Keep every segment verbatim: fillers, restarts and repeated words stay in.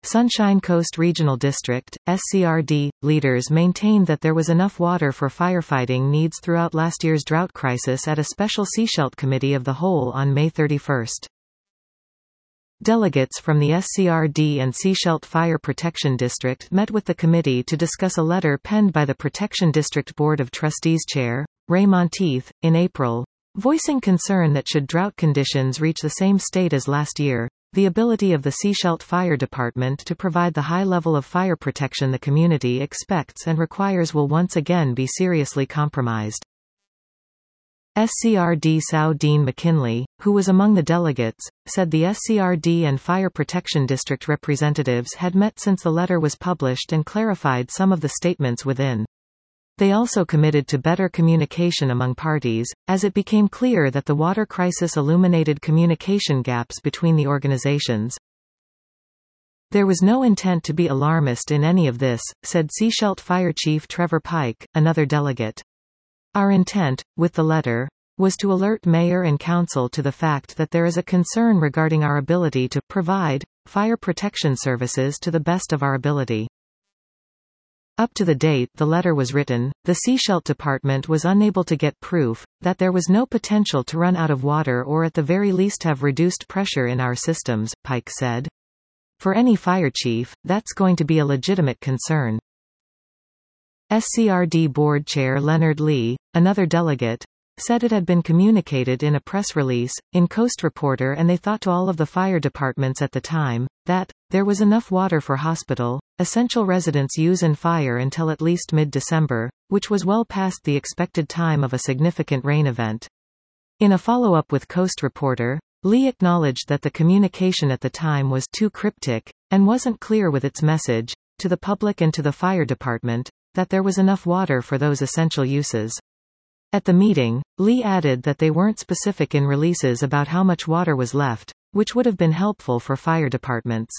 Sunshine Coast Regional District, S C R D, leaders maintained that there was enough water for firefighting needs throughout last year's drought crisis at a special Sechelt Committee of the Whole on May thirty-first. Delegates from the S C R D and Sechelt Fire Protection District met with the committee to discuss a letter penned by the Protection District Board of Trustees Chair, Ray Monteith, in April, voicing concern that should drought conditions reach the same state as last year, the ability of the Sechelt Fire Department to provide the high level of fire protection the community expects and requires will once again be seriously compromised. S C R D Sue Dean McKinley, who was among the delegates, said the S C R D and Fire Protection District representatives had met since the letter was published and clarified some of the statements within. They also committed to better communication among parties, as it became clear that the water crisis illuminated communication gaps between the organizations. There was no intent to be alarmist in any of this, said Sechelt Fire Chief Trevor Pike, another delegate. Our intent, with the letter, was to alert Mayor and Council to the fact that there is a concern regarding our ability to provide fire protection services to the best of our ability. Up to the date the letter was written, the Sechelt Department was unable to get proof that there was no potential to run out of water or at the very least have reduced pressure in our systems, Pike said. For any fire chief, that's going to be a legitimate concern. S C R D Board Chair Leonard Lee, another delegate, said it had been communicated in a press release, in Coast Reporter and they thought to all of the fire departments at the time, that there was enough water for hospital, essential residents use and fire until at least mid-December, which was well past the expected time of a significant rain event. In a follow-up with Coast Reporter, Lee acknowledged that the communication at the time was too cryptic, and wasn't clear with its message, to the public and to the fire department, that there was enough water for those essential uses. At the meeting, Lee added that they weren't specific in releases about how much water was left, which would have been helpful for fire departments.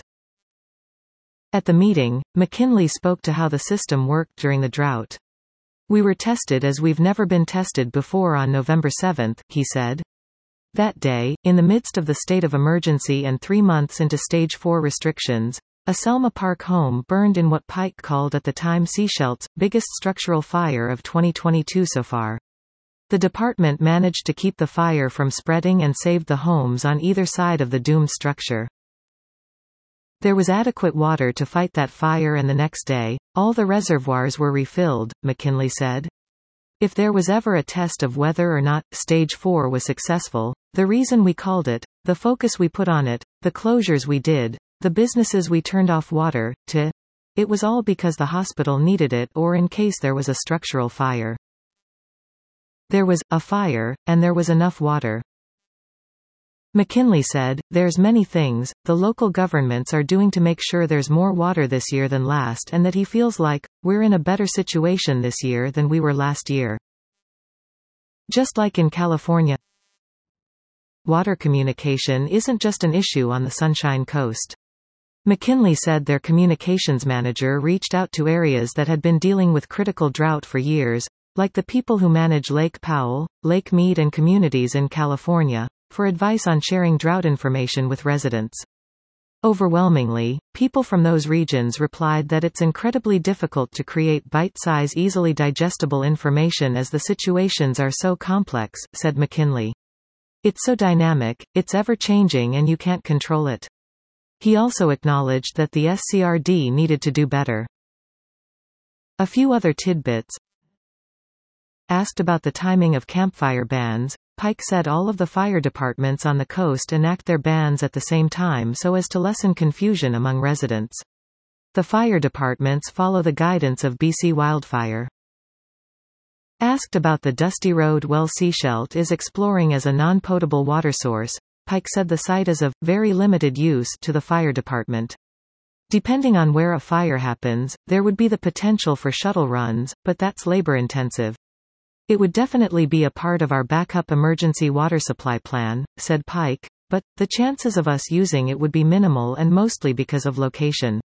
At the meeting, McKinley spoke to how the system worked during the drought. We were tested as we've never been tested before on November seventh, he said. That day, in the midst of the state of emergency and three months into stage four restrictions, a Selma Park home burned in what Pike called at the time Sechelt's biggest structural fire of twenty twenty-two so far. The department managed to keep the fire from spreading and saved the homes on either side of the doomed structure. There was adequate water to fight that fire and the next day, all the reservoirs were refilled, McKinley said. If there was ever a test of whether or not stage four was successful, the reason we called it, the focus we put on it, the closures we did, the businesses we turned off water to, it was all because the hospital needed it or in case there was a structural fire. There was a fire, and there was enough water. McKinley said, there's many things, the local governments are doing to make sure there's more water this year than last and that he feels like, we're in a better situation this year than we were last year. Just like in California, water communication isn't just an issue on the Sunshine Coast. McKinley said their communications manager reached out to areas that had been dealing with critical drought for years, like the people who manage Lake Powell, Lake Mead and communities in California, for advice on sharing drought information with residents. Overwhelmingly, people from those regions replied that it's incredibly difficult to create bite-size easily digestible information as the situations are so complex, said McKinley. It's so dynamic, it's ever-changing and you can't control it. He also acknowledged that the S C R D needed to do better. A few other tidbits. Asked about the timing of campfire bans, Pike said all of the fire departments on the coast enact their bans at the same time so as to lessen confusion among residents. The fire departments follow the guidance of B C Wildfire. Asked about the Dusty Road well Sechelt is exploring as a non-potable water source, Pike said the site is of very limited use to the fire department. Depending on where a fire happens, there would be the potential for shuttle runs, but that's labor-intensive. It would definitely be a part of our backup emergency water supply plan, said Pike, but the chances of us using it would be minimal and mostly because of location.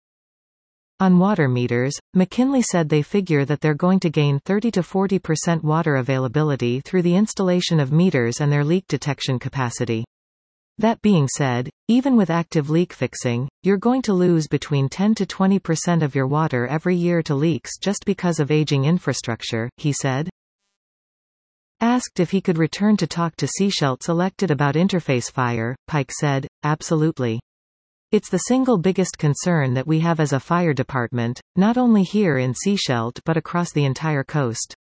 On water meters, McKinley said they figure that they're going to gain thirty to forty percent water availability through the installation of meters and their leak detection capacity. That being said, even with active leak fixing, you're going to lose between ten to twenty percent of your water every year to leaks just because of aging infrastructure, he said. Asked if he could return to talk to Sechelt's elected about interface fire, Pike said, "Absolutely. It's the single biggest concern that we have as a fire department, not only here in Sechelt but across the entire coast."